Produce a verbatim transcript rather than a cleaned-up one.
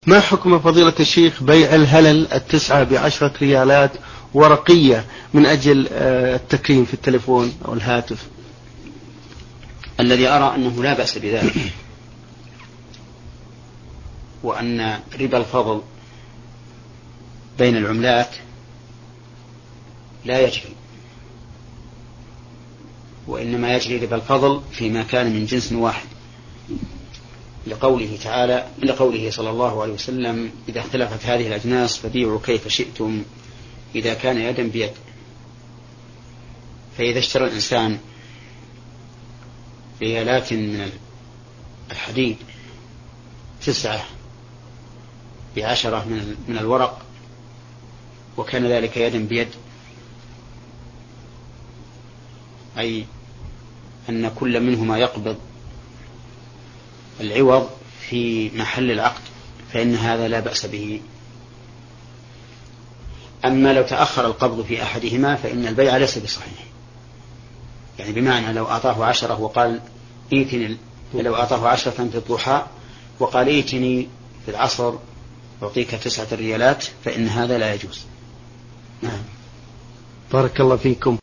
ما حكم فضيلة الشيخ بيع الهلل التسعة بعشرة ريالات ورقية من أجل التكريم في التليفون أو الهاتف؟ الذي أرى أنه لا بأس بذلك، وأن ربا الفضل بين العملات لا يجري، وإنما يجري ربا الفضل فيما كان من جنس واحد، لقوله تعالى لقوله صلى الله عليه وسلم: إذا اختلفت هذه الأجناس فبيعوا كيف شئتم إذا كان يدا بيد. فإذا اشترى الإنسان ريالات من الحديد تسعة بعشرة من الورق وكان ذلك يدا بيد، أي أن كل منهما يقبض العوض في محل العقد، فإن هذا لا بأس به. أما لو تأخر القبض في أحدهما فإن البيع ليس بصحيح، يعني بمعنى لو أعطاه عشرة وقال إيتني، لو أعطاه عشرة في الضحى وقال إيتني في العصر أعطيك تسعة ريالات، فإن هذا لا يجوز. نعم. بارك الله فيكم.